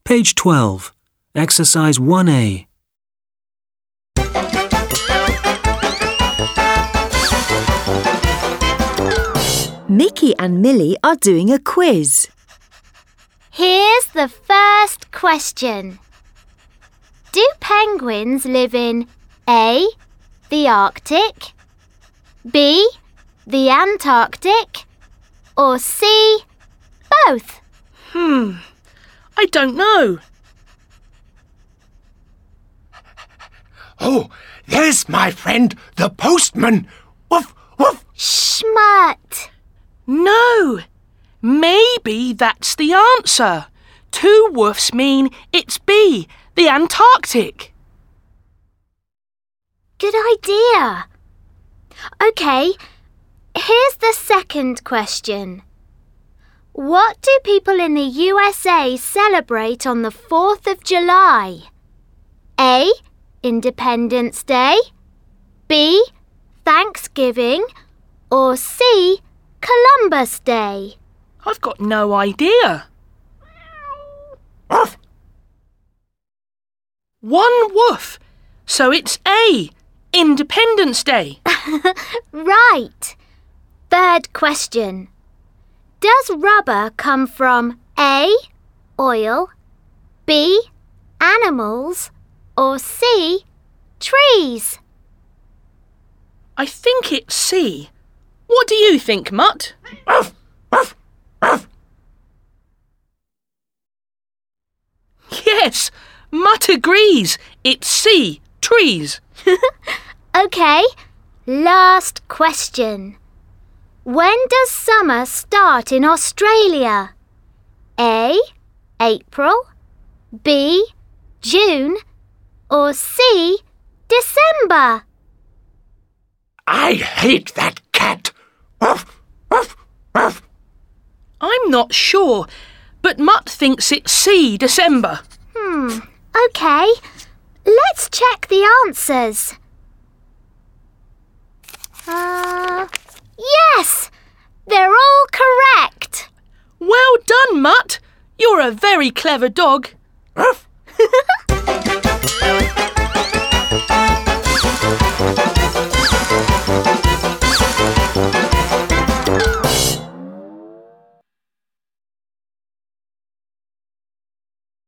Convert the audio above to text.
Page 12. Exercise 1A. Mickey and Millie are doing a quiz. Here's the first question. Do penguins live in A, the Arctic, B, the Antarctic, or C, both? I don't know. Oh, there's my friend, the postman. Woof, woof. Schmut! No. Maybe that's the answer. 2 woofs mean it's B, the Antarctic. Good idea. OK, here's the second question. What do people in the USA celebrate on the 4th of July? A, Independence Day, B, Thanksgiving, or C, Columbus Day? I've got no idea. Woof. 1 woof. So it's A, Independence Day. Right. Third question. Does rubber come from A, oil, B, animals, or C, trees? I think it's C. What do you think, Mutt? Woof, woof, woof. Yes, Mutt agrees. It's C, trees. OK, last question. When does summer start in Australia? A, April, B, June, or C, December? I hate that cat. Woof, woof, woof. I'm not sure, but Mutt thinks it's C, December. OK, let's check the answers. Yes! They're all correct. Well done, Mutt. You're a very clever dog.